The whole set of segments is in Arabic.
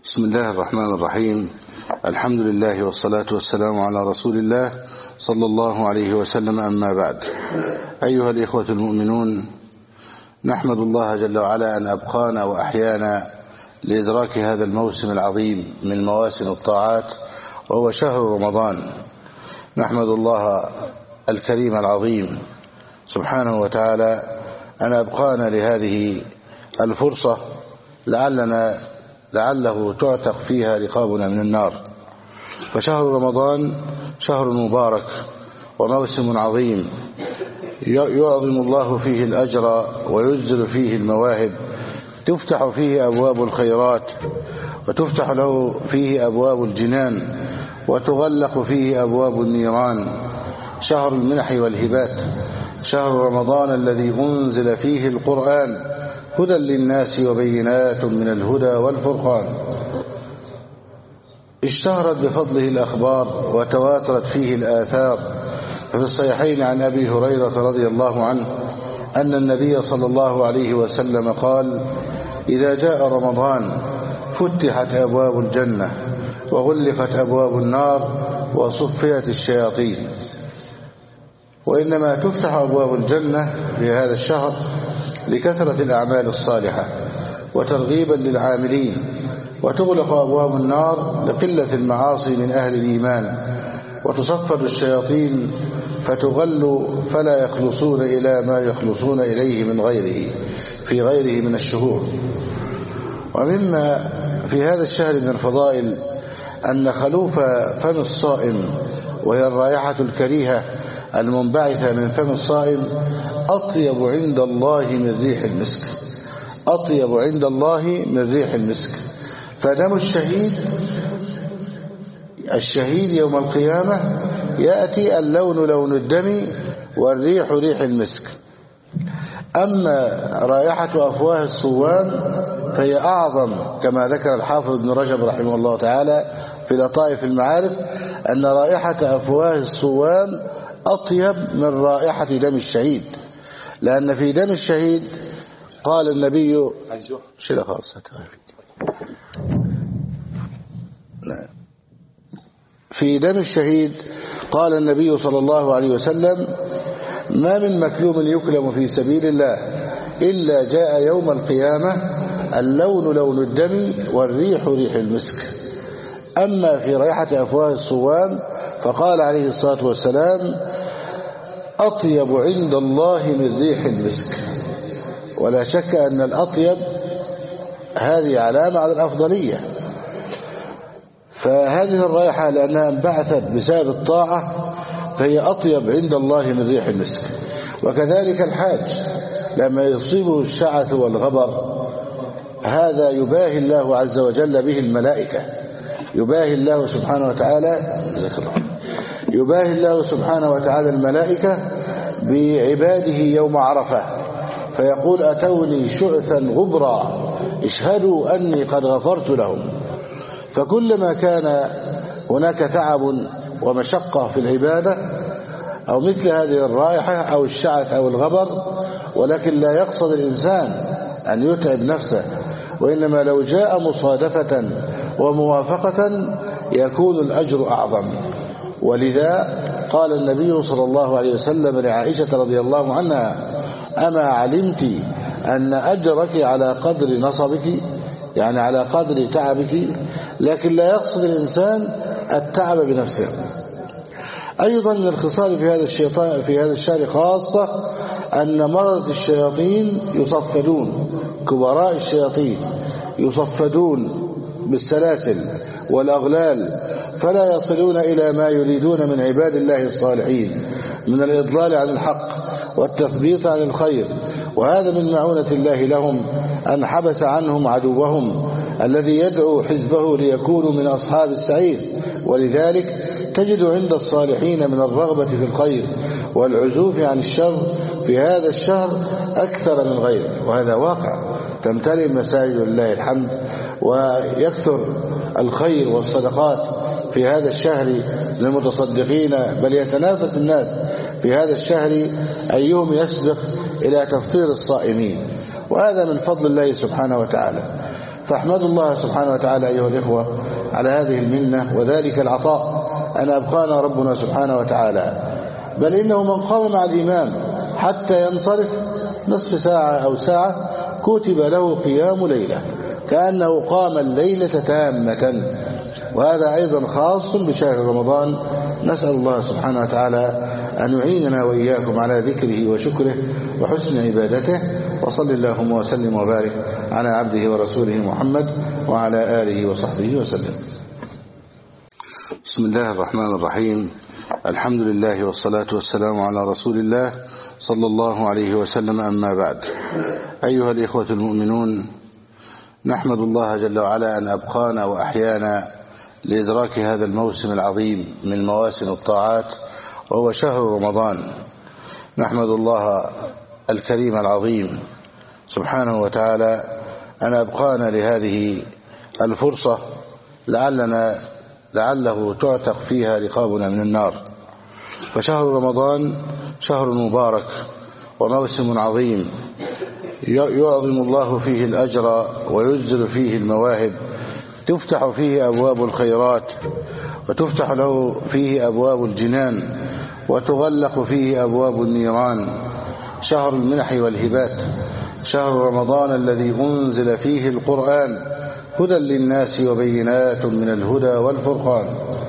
بسم الله الرحمن الرحيم. الحمد لله والصلاة والسلام على رسول الله صلى الله عليه وسلم، أما بعد. أيها الإخوة المؤمنون، نحمد الله جل وعلا أن أبقانا وأحيانا لإدراك هذا الموسم العظيم من مواسم الطاعات، وهو شهر رمضان. نحمد الله الكريم العظيم سبحانه وتعالى أن أبقانا لهذه الفرصة لعله تعتق فيها رقابنا من النار. فشهر رمضان شهر مبارك وموسم عظيم، يعظم الله فيه الأجر ويجزل فيه المواهب، تفتح فيه أبواب الخيرات وتفتح له فيه أبواب الجنان وتغلق فيه أبواب النيران. شهر المنح والهبات، شهر رمضان الذي أنزل فيه القرآن هدى للناس وبينات من الهدى والفرقان. اشتهرت بفضله الأخبار وتواترت فيه الآثار. ففي الصحيحين عن أبي هريرة رضي الله عنه أن النبي صلى الله عليه وسلم قال: إذا جاء رمضان فتحت أبواب الجنة وغلقت أبواب النار وصفيت الشياطين. وإنما تفتح أبواب الجنة في هذا الشهر لكثرة الأعمال الصالحة وترغيبا للعاملين، وتغلق أبواب النار لقلة المعاصي من أهل الإيمان، وتصفد الشياطين فتغل فلا يخلصون إلى ما يخلصون إليه من غيره في غيره من الشهور. ومما في هذا الشهر من الفضائل أن خلوف فم الصائم، وهي الرائحة الكريهة المنبعثة من فم الصائم، أطيب عند الله من ريح المسك، أطيب عند الله من ريح المسك. فدم الشهيد يوم القيامة يأتي اللون لون الدم والريح ريح المسك. أما رائحة أفواه الصوام فهي أعظم، كما ذكر الحافظ ابن رجب رحمه الله تعالى في لطائف المعارف أن رائحة أفواه الصوام أطيب من رائحة دم الشهيد، لأن في دم الشهيد قال النبي في دم الشهيد قال النبي صلى الله عليه وسلم: ما من مكلوم يكلم في سبيل الله إلا جاء يوم القيامة اللون لون الدم والريح ريح المسك. أما في رائحة أفواه الصوام فقال عليه الصلاة والسلام: أطيب عند الله من ريح المسك. ولا شك أن الأطيب هذه علامة على الأفضلية. فهذه الرائحة لأنها انبعثت بسبب الطاعة فهي أطيب عند الله من ريح المسك. وكذلك الحاج لما يصيبه الشعث والغبر، هذا يباهي الله عز وجل به الملائكة، يباهي الله سبحانه وتعالى الملائكة بعباده يوم عرفة، فيقول: أتوني شعثا غبرا اشهدوا أني قد غفرت لهم. فكلما كان هناك تعب ومشقة في العبادة أو مثل هذه الرائحة أو الشعث أو الغبر، ولكن لا يقصد الإنسان أن يتعب نفسه، وإنما لو جاء مصادفة وموافقة يكون الأجر أعظم. ولذا قال النبي صلى الله عليه وسلم لعائشة رضي الله عنها: أما علمت أن أجرك على قدر نصبك، يعني على قدر تعبك، لكن لا يقصد الإنسان التعب بنفسه. أيضا من الخصال في هذا الشهر خاصة أن مرضى الشياطين يصفدون، كبراء الشياطين يصفدون بالسلاسل والأغلال، فلا يصلون إلى ما يريدون من عباد الله الصالحين من الإضلال عن الحق والتثبيط عن الخير. وهذا من معونة الله لهم أن حبس عنهم عدوهم الذي يدعو حزبه ليكونوا من أصحاب السعير. ولذلك تجد عند الصالحين من الرغبة في الخير والعزوف عن الشر في هذا الشهر أكثر من غيره، وهذا واقع. تمتلئ مساجد لله الحمد ويكثر الخير والصدقات في هذا الشهر للمتصدقين، بل يتنافس الناس في هذا الشهر أيهم يسبق إلى تفطير الصائمين، وهذا من فضل الله سبحانه وتعالى. فاحمدوا الله سبحانه وتعالى أيها الإخوة على هذه المنة وذلك العطاء أن أبقانا ربنا سبحانه وتعالى. بل إنه من قام مع الإمام حتى ينصرف نصف ساعة أو ساعة كتب له قيام ليلة كأنه قام الليلة تامة. وهذا أيضا خاص بشهر رمضان. نسأل الله سبحانه وتعالى أن يعيننا وإياكم على ذكره وشكره وحسن عبادته. وصل اللهم وسلم وبارك على عبده ورسوله محمد وعلى آله وصحبه وسلم. بسم الله الرحمن الرحيم. الحمد لله والصلاة والسلام على رسول الله صلى الله عليه وسلم. أما بعد، أيها الإخوة المؤمنون، نحمد الله جل وعلا أن أبقانا وأحيانا لإدراك هذا الموسم العظيم من مواسم الطاعات وهو شهر رمضان. نحمد الله الكريم العظيم سبحانه وتعالى أن أبقانا لهذه الفرصة لعله تعتق فيها رقابنا من النار. فشهر رمضان شهر مبارك وموسم عظيم يعظم الله فيه الأجر ويجزل فيه المواهب، تفتح فيه أبواب الخيرات وتفتح له فيه أبواب الجنان وتغلق فيه أبواب النيران. شهر المنح والهبات، شهر رمضان الذي أنزل فيه القرآن هدى للناس وبينات من الهدى والفرقان.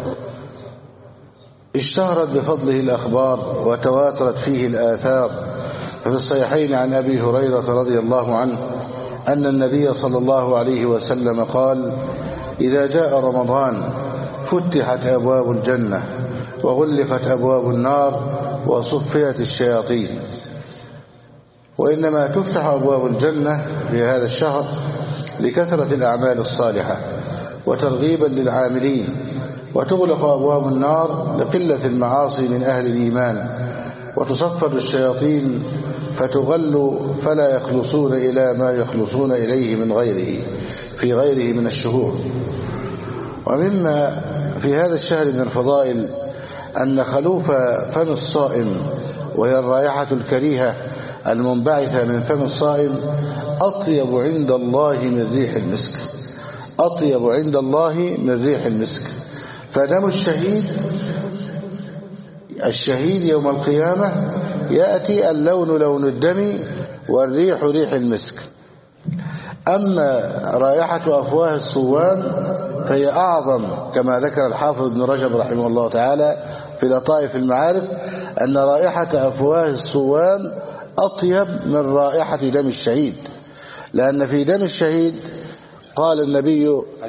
اشتهرت بفضله الأخبار وتواترت فيه الآثار. ففي الصحيحين عن أبي هريرة رضي الله عنه أن النبي صلى الله عليه وسلم قال: إذا جاء رمضان فتحت أبواب الجنة وغلقت أبواب النار وصفيت الشياطين. وإنما تفتح أبواب الجنة في هذا الشهر لكثرة الأعمال الصالحة وترغيبا للعاملين، وتغلق أبواب النار لقلة المعاصي من أهل الإيمان، وتصفد الشياطين فتغل فلا يخلصون إلى ما يخلصون إليه في غيره من الشهور. ومما في هذا الشهر من الفضائل أن خلوف فم الصائم، وهي الرائحة الكريهة المنبعثة من فم الصائم، أطيب عند الله من ريح المسك، أطيب عند الله من ريح المسك. فدم الشهيد يوم القيامة يأتي اللون لون الدم والريح ريح المسك. أما رائحة أفواه الصوام فهي أعظم، كما ذكر الحافظ ابن رجب رحمه الله تعالى في لطائف المعارف أن رائحة أفواه الصوام أطيب من رائحة دم الشهيد، لأن في دم الشهيد قال النبي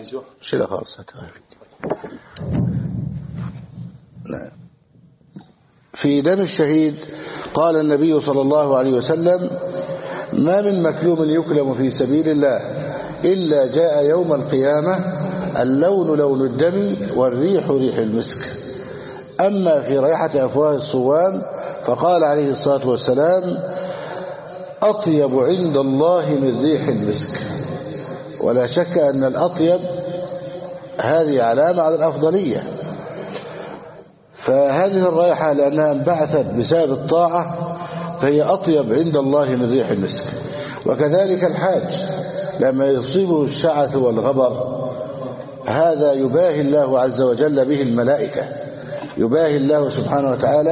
في دم الشهيد قال النبي صلى الله عليه وسلم: ما من مكلوم يكلم في سبيل الله إلا جاء يوم القيامة اللون لون الدم والريح ريح المسك. أما في رائحة أفواه الصوام فقال عليه الصلاة والسلام: أطيب عند الله من ريح المسك. ولا شك أن الأطيب هذه علامة على الأفضلية. فهذه الرائحة لأنها انبعثت بسبب الطاعة فهي أطيب عند الله من ريح المسك. وكذلك الحاج لما يصيبه الشعث والغبر، هذا يباهي الله عز وجل به الملائكة، يباهي الله سبحانه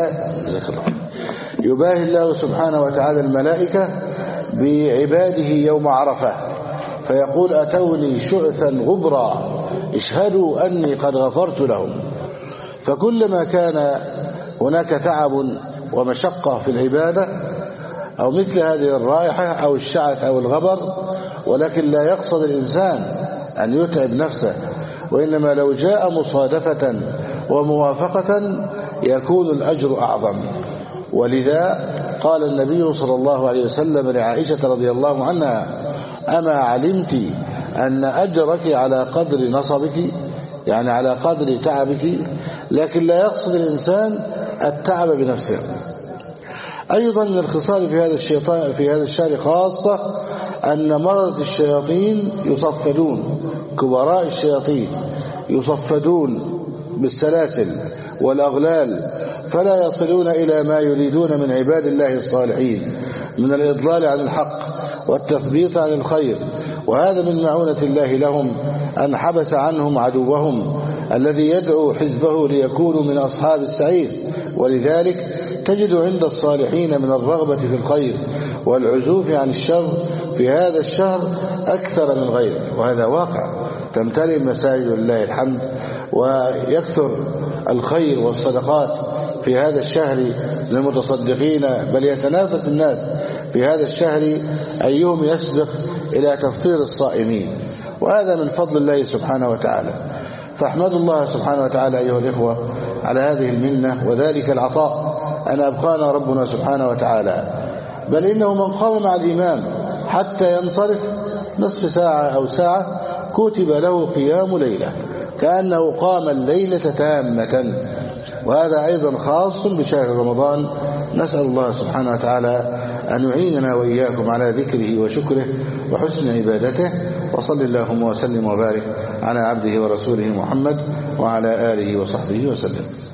وتعالى الملائكة بعباده يوم عرفة، فيقول: أتوني شعثا غبرا اشهدوا أني قد غفرت لهم. فكلما كان هناك تعب ومشقة في العبادة أو مثل هذه الرائحة أو الشعث أو الغبر، ولكن لا يقصد الإنسان أن يتعب نفسه، وإنما لو جاء مصادفة وموافقة يكون الأجر أعظم. ولذا قال النبي صلى الله عليه وسلم لعائشة رضي الله عنها: أما علمت أن أجرك على قدر نصبك، يعني على قدر تعبك، لكن لا يقصد الإنسان التعب بنفسه. أيضا من الخصال في هذا الشهر خاصة أن مرضى الشياطين يصفدون، كبراء الشياطين يصفدون بالسلاسل والأغلال، فلا يصلون إلى ما يريدون من عباد الله الصالحين من الإضلال عن الحق والتثبيت عن الخير وهذا من معونة الله لهم أن حبس عنهم عدوهم الذي يدعو حزبه ليكونوا من أصحاب السعير. ولذلك تجد عند الصالحين من الرغبة في الخير والعزوف عن الشر في هذا الشهر أكثر من غيره، وهذا واقع. تمتلئ مساجد لله الحمد، ويكثر الخير والصدقات في هذا الشهر للمتصدقين، بل يتنافس الناس في هذا الشهر أيهم يسبق إلى تفطير الصائمين، وهذا من فضل الله سبحانه وتعالى. فاحمدوا الله سبحانه وتعالى أيها الإخوة على هذه المنة وذلك العطاء، أن أبقانا ربنا سبحانه وتعالى. بل إنه من قام مع الإمام حتى ينصرف نصف ساعة أو ساعة كتب له قيام ليلة كأنه قام الليلة تامة، وهذا أيضا خاص بشهر رمضان. نسأل الله سبحانه وتعالى أن يعيننا وإياكم على ذكره وشكره وحسن عبادته. وصل اللهم وسلم وبارك على عبده ورسوله محمد وعلى آله وصحبه وسلم.